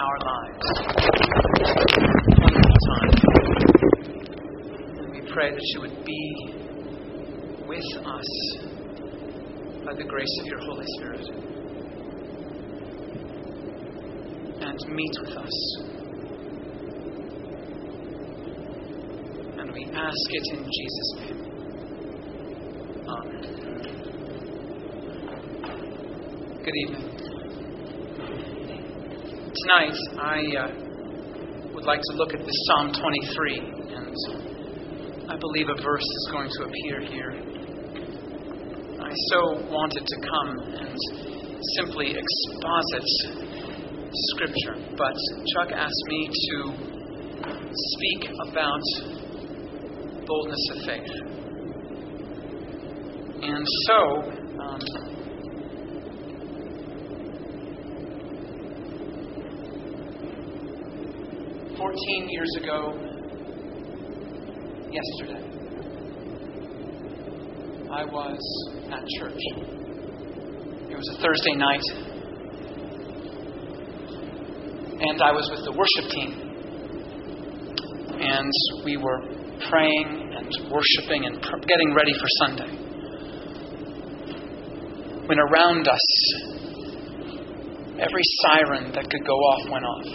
our lives one more time. And we pray that you would be with us by the grace of your Holy Spirit and meet with us. And we ask it in Jesus' name. Amen. Good evening. Tonight, I would like to look at this Psalm 23, and I believe a verse is going to appear here. I so wanted to come and simply exposit Scripture, but Chuck asked me to speak about boldness of faith. And so, 14 years ago, yesterday, I was at church. It was a Thursday night, and I was with the worship team. And we were praying and worshiping and getting ready for Sunday, when around us, every siren that could go off went off.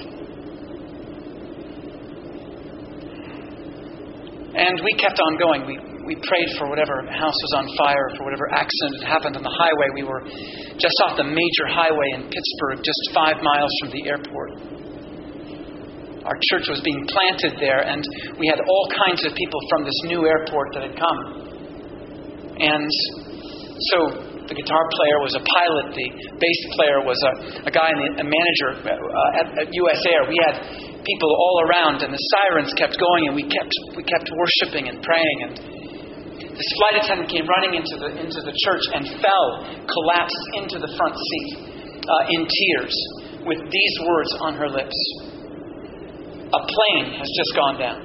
And we kept on going. We prayed for whatever house was on fire, for whatever accident had happened on the highway. We were just off the major highway in Pittsburgh, just 5 miles from the airport. Our church was being planted there, and we had all kinds of people from this new airport that had come. And so the guitar player was a pilot, the bass player was a guy, a manager at US Air. We had people all around, and the sirens kept going, and we kept worshiping and praying. And this flight attendant came running into the church and collapsed into the front seat in tears, with these words on her lips: "A plane has just gone down."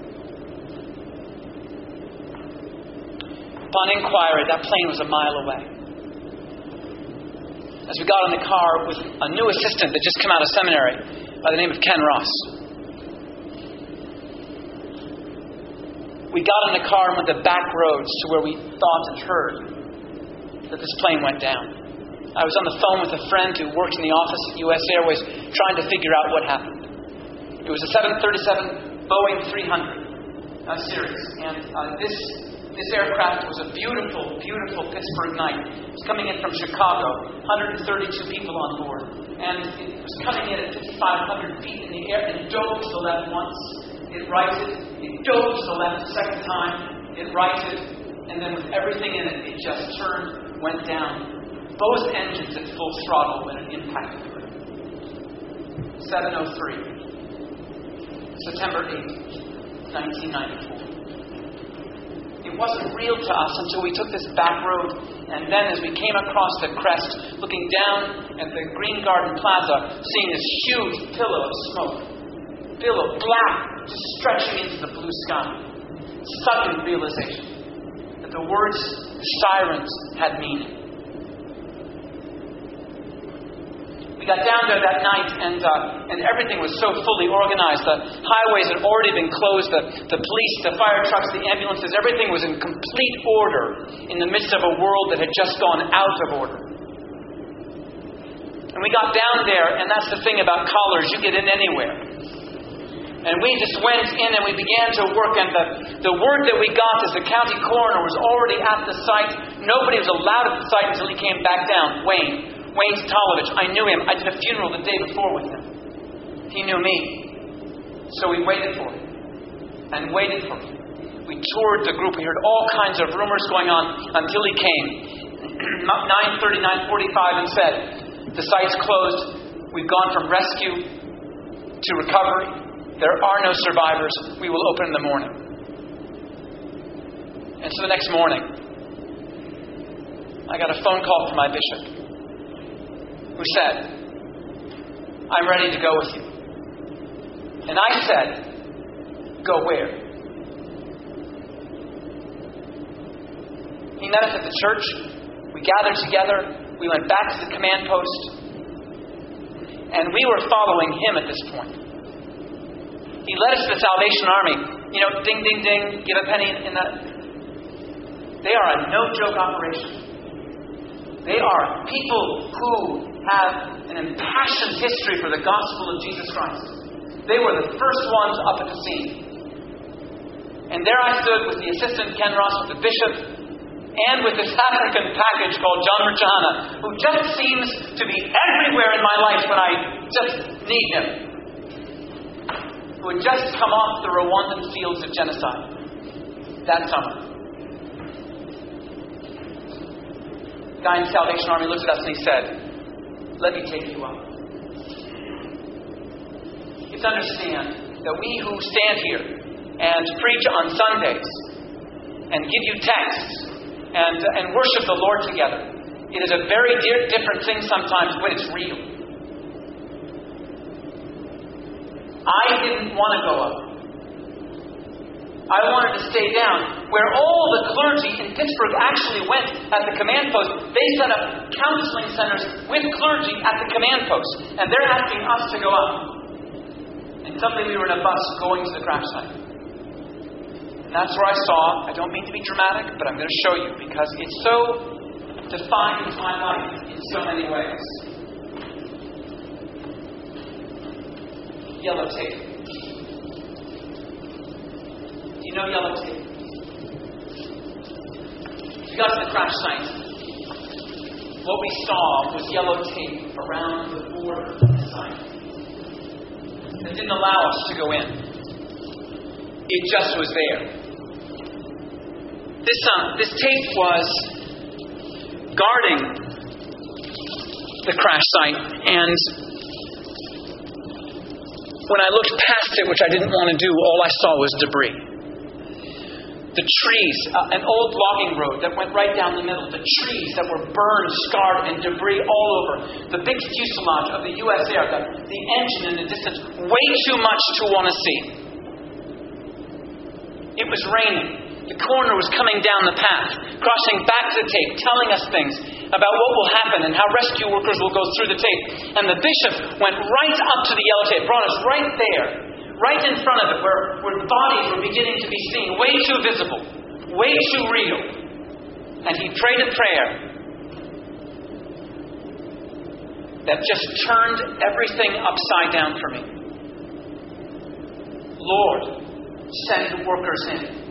Upon inquiry, that plane was a mile away. As we got in the car with a new assistant that just come out of seminary by the name of Ken Ross, we got in the car and went the back roads to where we thought and heard that this plane went down. I was on the phone with a friend who worked in the office at US Airways trying to figure out what happened. It was a 737 Boeing 300 series, and this aircraft was a beautiful, beautiful Pittsburgh night. It was coming in from Chicago, 132 people on board. And it was coming in at 5,500 feet in the air, and it dove to the left once. It righted. It dove to the left a second time. It righted. And then with everything in it, it just turned, went down. Both engines at full throttle when it impacted the ground. 7:03. September 8th, 1994. It wasn't real to us until we took this back road, and then as we came across the crest, looking down at the Green Garden Plaza, seeing this huge pillow of smoke, billow, black, just stretching into the blue sky. Sudden realization that the words, the sirens, had meaning. We got down there that night, and everything was so fully organized. The highways had already been closed. The police, the fire trucks, the ambulances, everything was in complete order in the midst of a world that had just gone out of order. And we got down there, and that's the thing about collars. You get in anywhere. And we just went in and we began to work, and the word that we got is the county coroner was already at the site. Nobody was allowed at the site until he came back down. Wayne Stolovich. I knew him. I did a funeral the day before with him. He knew me. So we waited for him. And waited for him. We toured the group. We heard all kinds of rumors going on until he came. 9:30, 9:45 and said, "The site's closed. We've gone from rescue to recovery. There are no survivors. We will open in the morning." And so the next morning, I got a phone call from my bishop, who said, "I'm ready to go with you." And I said, "Go where?" He met us at the church. We gathered together. We went back to the command post. And we were following him at this point. He led us to the Salvation Army. Ding, ding, ding, give a penny in that. They are a no-joke operation. They are people who have an impassioned history for the gospel of Jesus Christ. They were the first ones up at the scene. And there I stood with the assistant Ken Ross, with the bishop, and with this African package called John Rajana, who just seems to be everywhere in my life when I just need him. Who had just come off the Rwandan fields of genocide that summer. The guy in the Salvation Army looked at us and he said, "Let me take you up." You have to understand that we who stand here and preach on Sundays and give you texts and worship the Lord together, it is a very different thing sometimes when it's real. I didn't want to go up. I wanted to stay down. Where all the clergy in Pittsburgh actually went at the command post, they set up counseling centers with clergy at the command post. And they're asking us to go up. And suddenly we were in a bus going to the crash site. And that's where I saw, I don't mean to be dramatic, but I'm going to show you because it so defines my life in so many ways. Yellow tape. Do you know yellow tape? We got to the crash site. What we saw was yellow tape around the border of the site. It didn't allow us to go in. It just was there. This tape was guarding the crash site, and when I looked past it, which I didn't want to do, all I saw was debris. The trees, an old logging road that went right down the middle, the trees that were burned, scarred, and debris all over. The big fuselage of the U.S. Air, the engine in the distance, way too much to want to see. It was raining. The coroner was coming down the path, crossing back to the tape, telling us things about what will happen and how rescue workers will go through the tape. And the bishop went right up to the yellow tape, brought us right there, right in front of it, where bodies were beginning to be seen, way too visible, way too real. And he prayed a prayer that just turned everything upside down for me. Lord, send workers in.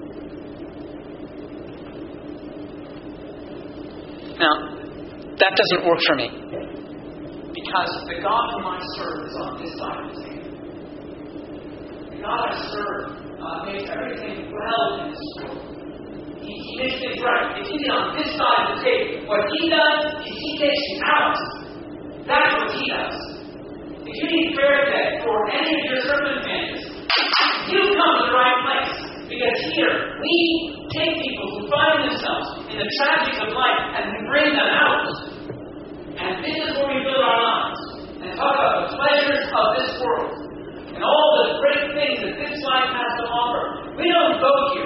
Now, that doesn't work for me. Because the God whom I serve is on this side of the table. The God I serve makes everything well in this world. He makes things right. If he's on this side of the table, what he does is he takes you out. That's what he does. If you need prayer today for any of your circumstances, you come to the right place. Because here, we take people who find themselves in the tragedies of life and we bring them out. And this is where we build our lives. And talk about the pleasures of this world. And all the great things that this life has to offer. We don't go here.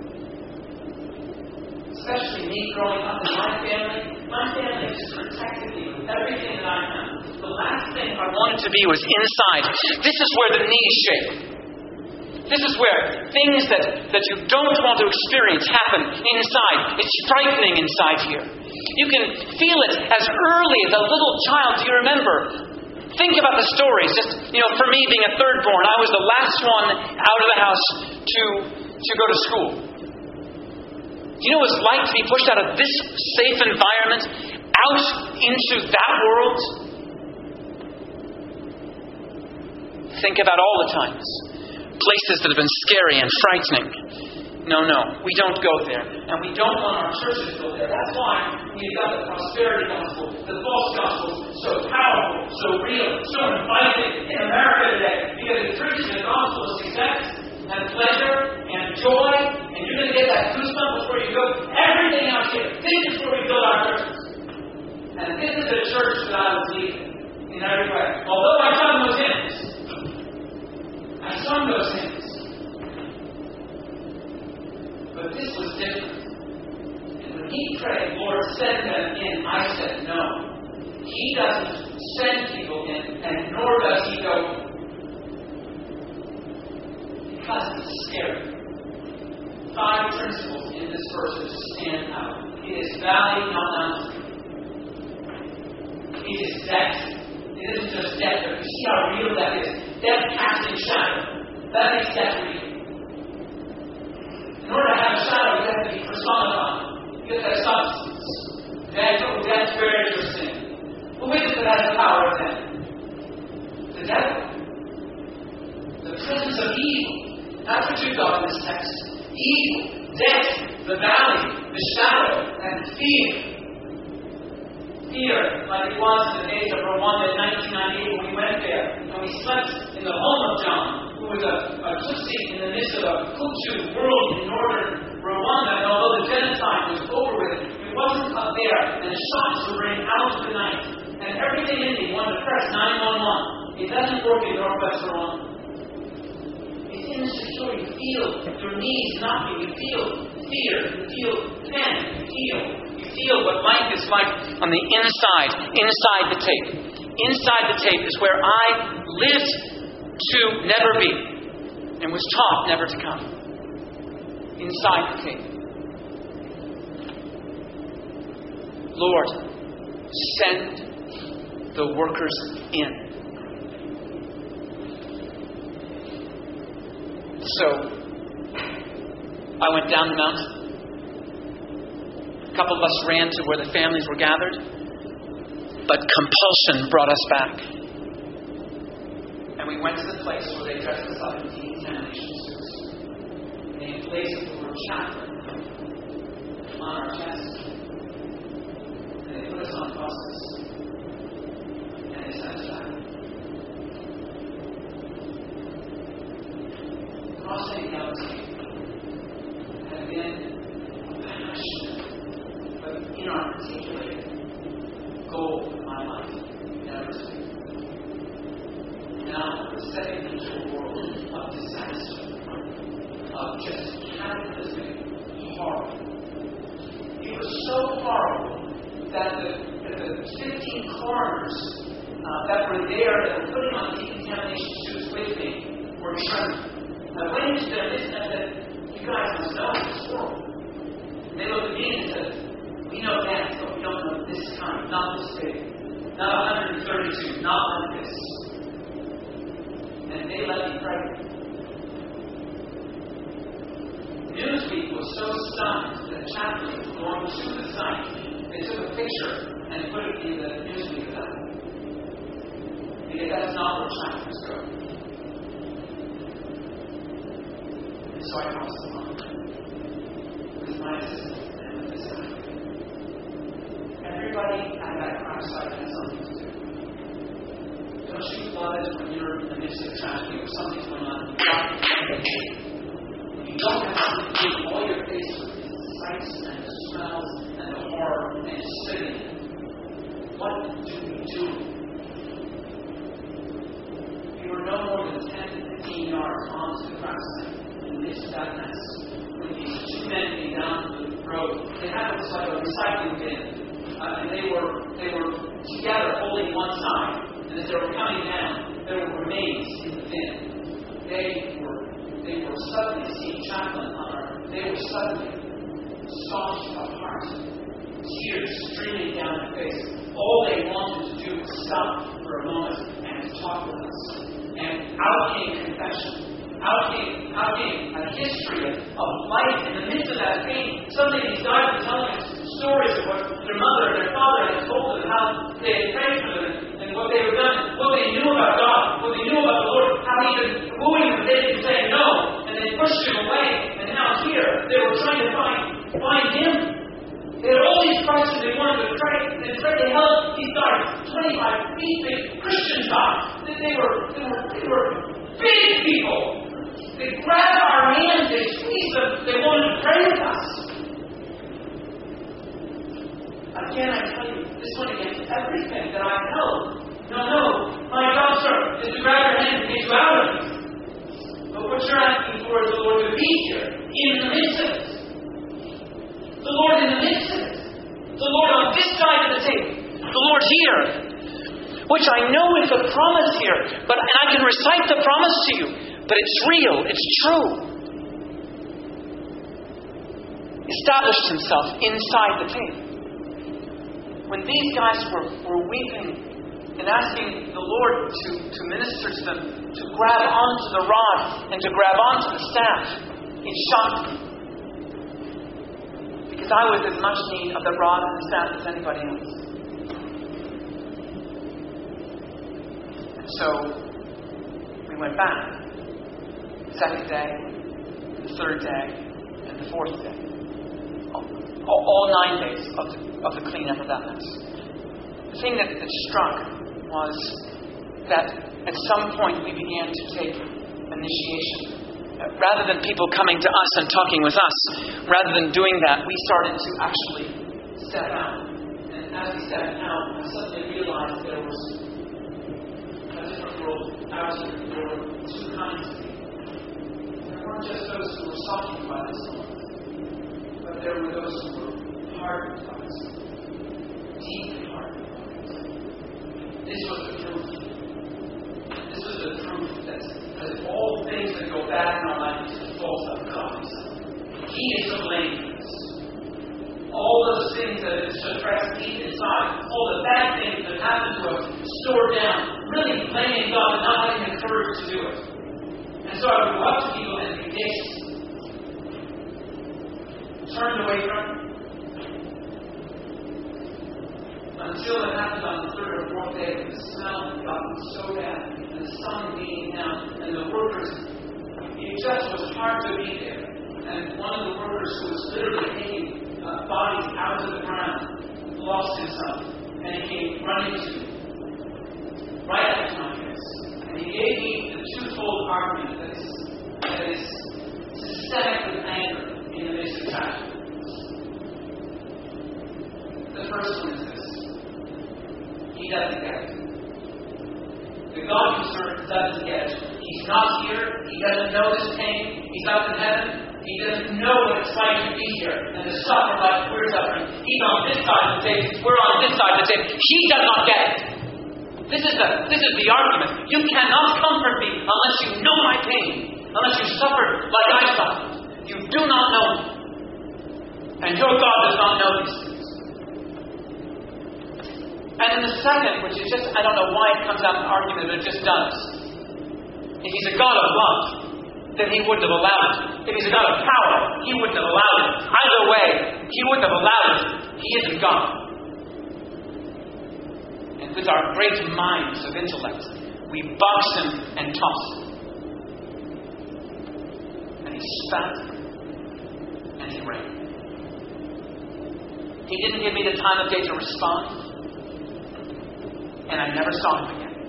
Especially me growing up in my family. My family just protected me with everything that I have. The last thing I wanted to be was inside. This is where the knees shake. This is where things that you don't want to experience happen inside. It's frightening inside here. You can feel it as early as a little child. Do you remember? Think about the stories. Just, for me being a third born, I was the last one out of the house to go to school. Do you know what it's like to be pushed out of this safe environment out into that world? Think about all the times. Places that have been scary and frightening. No, we don't go there. And we don't want our churches to go there. That's why we've got the prosperity gospel, the false gospel, so powerful, so real, so inviting in America today. Because it preaches the gospel of success and pleasure and joy. And you're going to get that goosebump before you go. Everything out here. This is where we build our churches. And this is the church that I was leading in every way. Although I sung those hymns. I sung those hymns. But this was different. And when he prayed, Lord, send them in, I said no. He doesn't send people in. scary. 5 principles in this verse that stand out. It is valley, not mountain. It is death. It isn't just death, but you see how real that is. Death casting shadow. That makes death real. In order to have a shadow, you have to be personified. You have to have substance. Death bears your sin. Who is it that has the power of death? The devil. The presence of evil. That's what you've got in this text. Evil, death, the valley, the shadow, and fear. Fear, like it was in the days of Rwanda in 1998 when we went there and we slept in the home of John, who was a Tutsi in the midst of a Hutu world in northern Rwanda. And although the genocide was over with, it wasn't up there, and the shots were ringing out of the night. And everything in me wanted to press 911. It doesn't work in northwest Rwanda. It's insecure. You feel your knees knocking. You feel fear. You feel panic. You feel what life is like on the inside the tape. Inside the tape is where I lived to never be and was taught never to come. Inside the tape. Lord, send the workers in. So, I went down the mountain. A couple of us ran to where the families were gathered. But compulsion brought us back. And we went to the place where they dressed us up in decontamination suits. They emblazoned the word chaplain on our chest. And they put us on buses. And they sent us back. Crossing the outside had been a passionate but inarticulated goal of my life, never to be. Now we're stepping into a world of disaster, of just cataclysmic horror. It was so horrible that the 15 coroners that were there, that were putting on decontamination suits with me, were trembling. I went into their midst and I said, you guys must know this world. And they looked at me and said, we know that, but we don't know this kind, not this big, not 132, not like this. And they let me pray. Newsweek was so stunned that chaplains were going to the site. They took a picture and put it in the Newsweek about it. Because that's not where chaplains go. So I crossed the line with my assistant and with this guy. Everybody at that crash site has something to do. Don't you love it when you're in the midst of tragedy or something's going on? You don't have something to do. All you're faced with is the sights and the smells and the horror and just sitting there. What do we do? We were no more than 10 to 15 yards onto the crash site. Into that mess. With these 2 men getting down the road. They had what was like a recycling bin. And they were together holding one side. And as they were coming down, there were remains in the bin. They were suddenly seeing chaplain on our. They were suddenly soft of heart. Tears streaming down their face. All they wanted to do was stop for a moment and to talk with us. And out came confession. Out came a history of life in the midst of that pain. Suddenly these guys were telling us stories of what their mother and their father had told them, how they had prayed for them, and what they had done, what they knew about God, what they knew about the Lord, how he had wooing them, they could say no, and they pushed him away. And now here, they were trying to find him. They had all these questions they wanted to pray. They held these guys 25 feet big Christian guys. They were big people. They grabbed our hands, they squeezed them, they wanted to pray with us. Again, I tell you, this went against everything that I held. No, my job, sir, is to grab your hand and get you out of it. But what you're asking for is the Lord to be here, in the midst of it. The Lord in the midst of it. The Lord on this side of the table. The Lord here. Which I know is a promise here, and I can recite the promise to you. But it's real. It's true. established himself inside the cave. When these guys were weeping and asking the Lord to minister to them, to grab onto the rod and to grab onto the staff, it shocked me. Because I was as much need of the rod and the staff as anybody else. And so, we went back. The second day, the third day, and the fourth day. All 9 days of the cleanup of that mess. The thing that struck was that at some point we began to take initiation. Rather than people coming to us and talking with us, rather than doing that, we started to actually step out. And as we stepped out, I suddenly realized there was a different world out here. There were two kinds of people. There weren't just those who were softened by this moment, but there were those who were hardened by this, deeply hardened by it. This was the truth. This was the truth that all things that go bad in our life is the fault of God Himself. He is to blame for this. All those things that are suppressed deep inside, all the bad things that happen to us, stored down, really blaming God and not having the courage to do it. And so I would go up to people and be dicks. Turned away from it. Until it happened on the third or fourth day, the smell had gotten so bad, and the sun beating down, and the workers, it just was hard to be there. And one of the workers who was literally taking bodies out of the ground lost himself, and he came running to me, right up to my face. And he gave me the twofold argument that is systemic with anger in the midst of tragedy. The first one is this. He doesn't get it. The God you serve doesn't get it. He's not here. He doesn't know this pain. He's up in heaven. He doesn't know what it's like to be here and to suffer like we're suffering. He's on this side of the table. We're on this side of the table. He does not get it. This is the argument. You cannot comfort me unless you know my pain. Unless you suffered like I suffered. You do not know me. And your God does not know these things. And then the second, which is just, I don't know why it comes out in argument, but it just does. If He's a God of love, then He wouldn't have allowed it. If He's a God of power, He wouldn't have allowed it. Either way, He wouldn't have allowed it. He isn't God. And with our great minds of intellect, we box Him and toss Him. And He spat, and He ran. He didn't give me the time of day to respond. And I never saw Him again.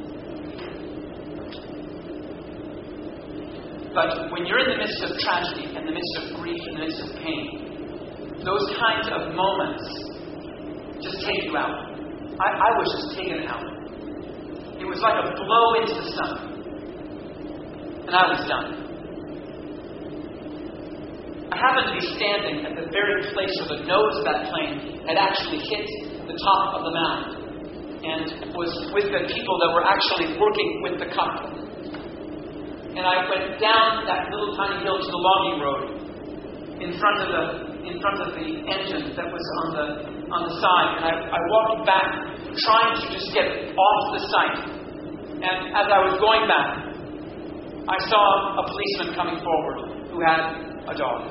But when you're in the midst of tragedy, in the midst of grief, in the midst of pain, those kinds of moments just take you out. I was just taken out. It was like a blow into the sun. And I was done. I happened to be standing at the very place where the nose of that plane had actually hit the top of the mound. And was with the people that were actually working with the cockpit. And I went down that little tiny hill to the logging road in front of the engine that was on the side. And I walked back, trying to just get off the site. And as I was going back, I saw a policeman coming forward who had a dog.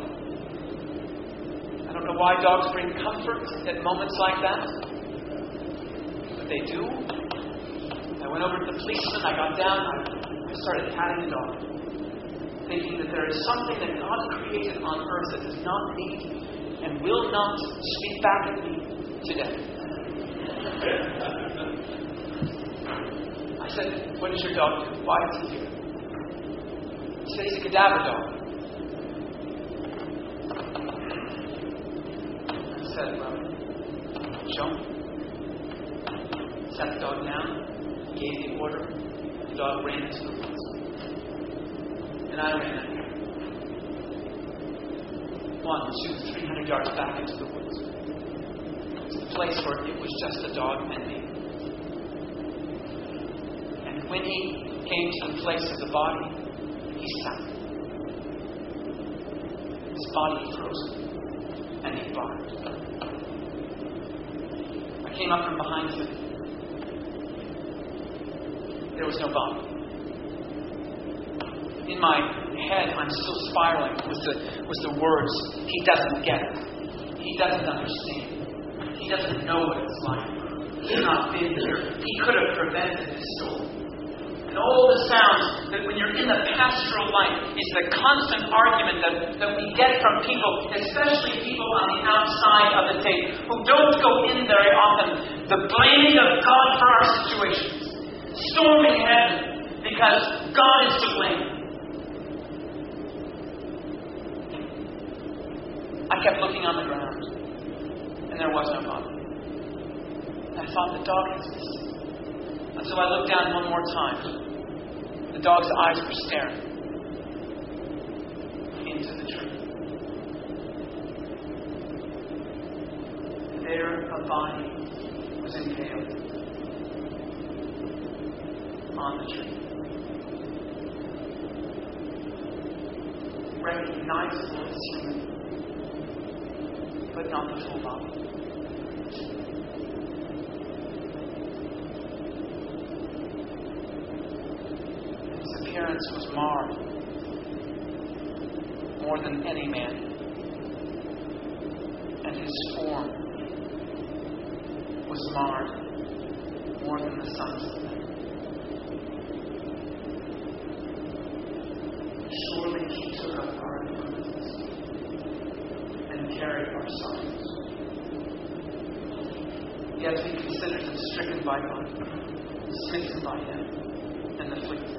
I don't know why dogs bring comfort at moments like that. They do. I went over to the policeman, I got down, I started patting the dog, thinking that there is something that God created on earth that does not need and will not speak back at me today. I said, what does your dog do? Why is he here? He said, he's a cadaver dog. I said, well, show me. Sat the dog down, gave the order, the dog ran into the woods. And I ran out here. 100, 200, 300 yards back into the woods. It's a place where it was just the dog and me. And when he came to the place of the body, he sat. His body frozen. and he barked. I came up from behind him. There was no body. In my head, I'm still spiraling with the words, he doesn't get it. He doesn't understand. He doesn't know what it's like. He's not been here. He could have prevented this storm. And all the sounds that when you're in the pastoral life is the constant argument that we get from people, especially people on the outside of the tape, who don't go in very often. The blaming of God for our situations. Storming heaven because God is to blame. I kept looking on the ground, and there was no body. I thought the dog has missed. Until I looked down one more time. The dog's eyes were staring into the tree. There a body was impaled on the tree. Recognizable as human, but not the full body. His appearance was marred more than any man, and his form was marred more than the sons of men. Surely he took up our infirmities and carried our sorrows. Yet we considered him stricken by God, smitten by him, and afflicted.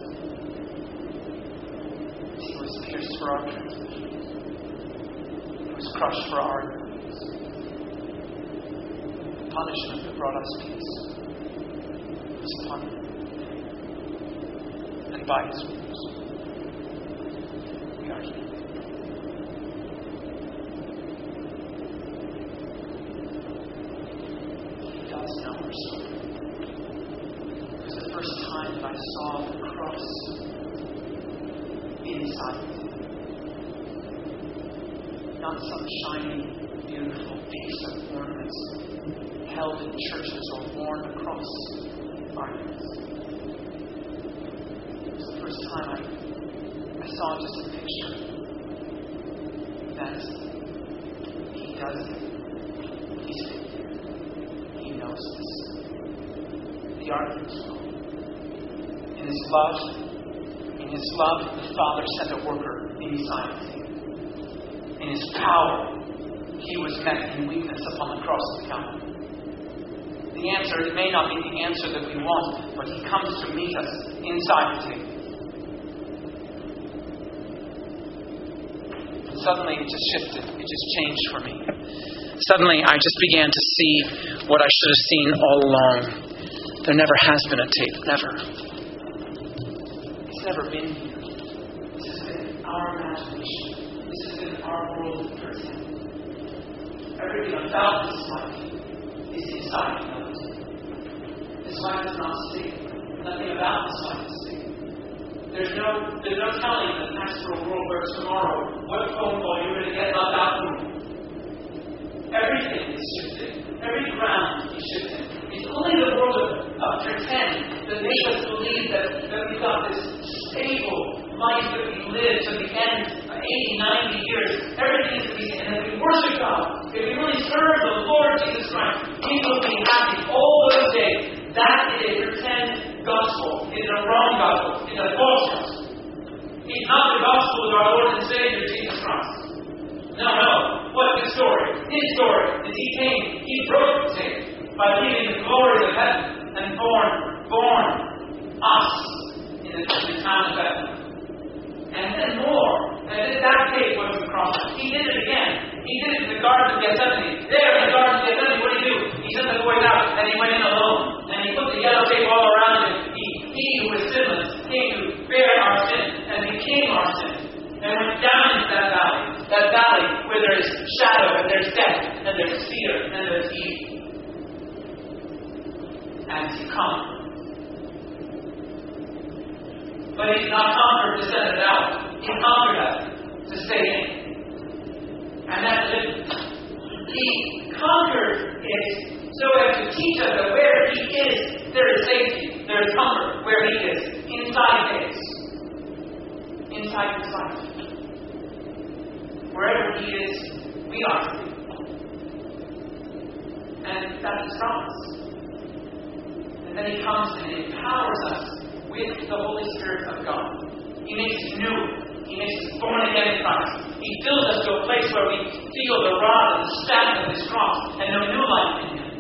He was pierced for our transgressions. He was crushed for our iniquities. The punishment that brought us peace was upon him. And by his wounds we are healed. He does know our story. It was the first time that I saw the cross inside. Not some shiny, beautiful piece of ornaments held in churches or worn across our necks. It was the first time I saw just a picture that he does it. He's been here. He knows this. The argument's wrong. In his love, the Father sent a worker inside him. In his power, he was met in weakness upon the cross of Calvary. The answer, it may not be the answer that we want, but he comes to meet us inside the table. And suddenly it just shifted. It just changed for me. Suddenly I just began to see what I should have seen all along. There never has been a tape. Never. It's never been here. This has been our imagination. This has been our world of pretend. Everything about this life is inside of us. This life is not stable. Nothing about this life is stable. There's no telling in the pastoral world where tomorrow, what phone call you're going to get about that room. Everything is shifting. Every ground is shifting. It's only the world of pretend that makes us believe that we've got this stable life that we live to the end of 80, 90 years. Everything is to be, and if we worship God, if we really serve the Lord Jesus Christ, we will be happy all those days. That is a pretend gospel. It's a wrong gospel. It's a false gospel. It's not the gospel of our Lord and Savior Jesus Christ. No. What's his story? His story is he came, he broke the tape by leaving the glory of heaven and born us in the town of Bethlehem. And then more. And that tape wasn't crossed. He did it again. He did it in the Garden of Gethsemane. There in the Garden of Gethsemane, what did he do? He sent the boys out and he went in alone. And he put the yellow tape all around him. He who was sinless came to bear our sin and became our sin. And went down into that valley where there is shadow and there's death and there's fear and there's evil. And he conquered. But he's not conquered to send it out. He conquered us to stay in. And that's it. He conquered it so as to teach us that where He is, there is safety, there is comfort. Where He is, inside His. Inside His life. Wherever He is, we are free. And that's His promise. And then He comes and empowers us with the Holy Spirit of God. He makes us new. He makes us born again in Christ. He fills us to a place where we feel the rod and the staff of His cross and know new life in Him.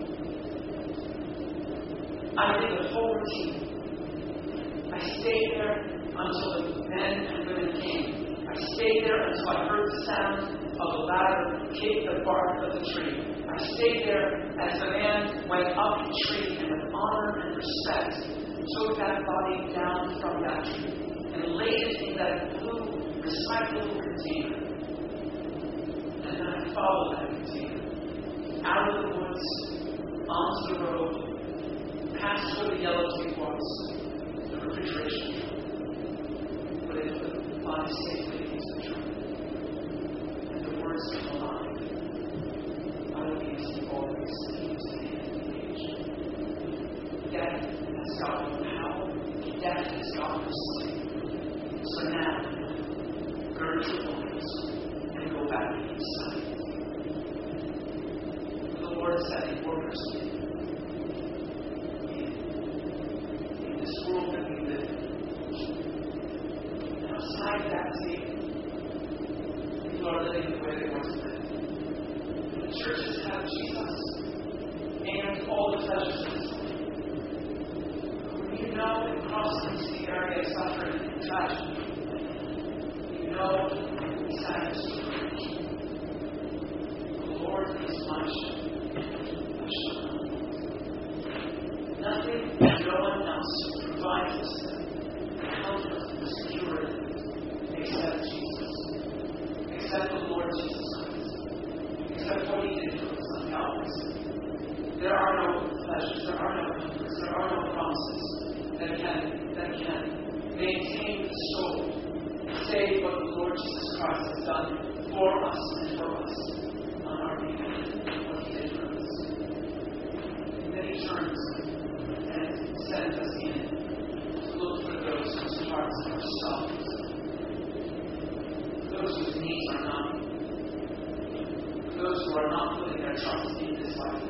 I did the whole routine. I stayed there until the men and women came. I stayed there until I heard the sound of the ladder kick the bark of the tree. I stayed there as the man went up the tree and with honor and respect took that body down from that tree and laid it in that blue recyclable container. And then I followed that container out of the woods, onto the road, past where the yellow tape was, the refrigeration truck, where they put the body safely into the truck. And the words come alive. I will be to always keep to the end of the age. Death has got no power. Death has got no sleep. So now, gird your loins and go back inside. The Lord is sending workers in this world that we live in. Outside that table, people are living the way they want to live. The churches have Jesus and all the pleasures of this life. When you know and cross into the area of suffering and tragedy, you know the sadness of courage. The Lord is my shepherd. I shall not want. Nothing and no one else provides us the comfort and security except Jesus. Except the Lord Jesus Christ. Except what He did for us on Calvary. There are no pleasures, there are no comforts, there are no promises that can maintain the soul, save what the Lord Jesus Christ has done for us and for us on our behalf, what He did for us. And then He turns and sends us in to look for those whose hearts are soft, those whose needs are not, those who are not putting their trust in this life.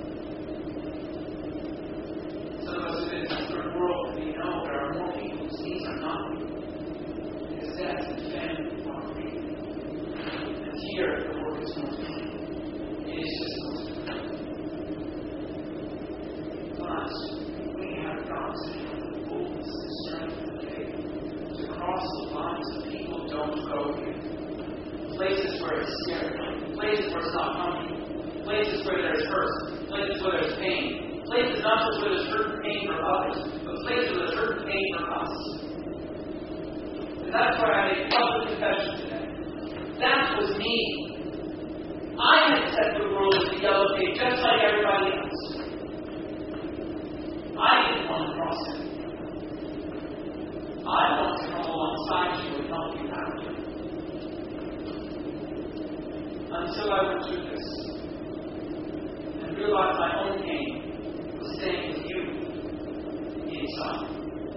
Some of us live in a third world, and we know there are more people whose needs are not because death and family are real. And here, the work is not done. It is just not done. But we have got to have the boldness and strength and faith to cross the lines of people who don't go here. Places where it's scary. Places where it's not comfortable. Places where there's hurt. Places where there's pain. Places not just where there's hurt and pain for others, but places where there's hurt and pain for us. And that's why I made public confession today. That was me. I had set the rules of the yellow tape just like everybody else. I didn't want to cross it. I want to come alongside you and help you out. Until I went through this and realized my own pain was staying with you inside.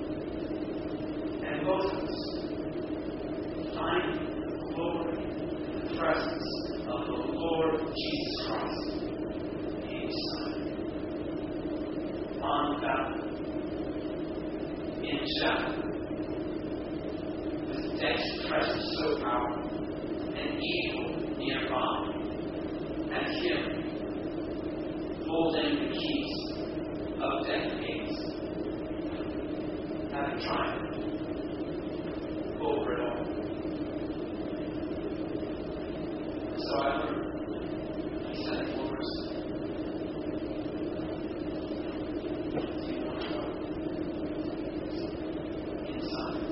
And both of us finding the glory and the presence of the Lord Jesus Christ inside. On the battle, in the shadow, with death's presence so powerful, and evil nearby, and Him holding the keys of death gates, having triumphed over it all. So I learned, He said, Lord's, do you want to go inside?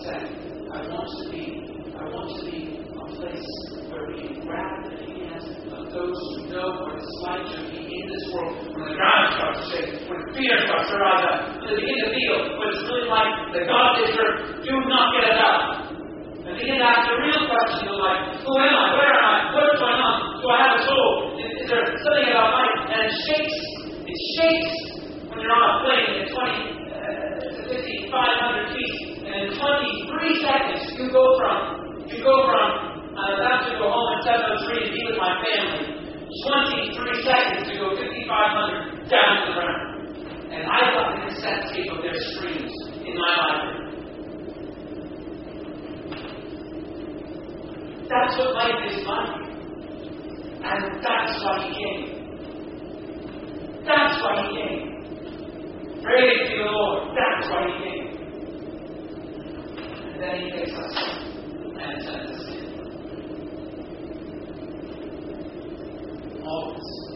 said, I want to be a place where we can grab the hands of those who know what it's like to be in this world. When the ground starts to shake, when fear starts to rise up, when they begin to feel what it's really like, the God they serve, do not get us out. And begin to ask the real questions of life. Who am I? Where am I? What's going on? Do I have a soul? Is there something about life? And it shakes. It shakes when you're on a plane at 500 feet. And in 23 seconds, you go from I'm about to go home at 7:03 to be with my family. 23 seconds to go 5,500 down to the ground. And I got the cassette tape of their screams in my library. That's what life is like. And that's why he came. That's why he came. Praise be the Lord. That's why he came. And then he takes us and sends us in. All of us.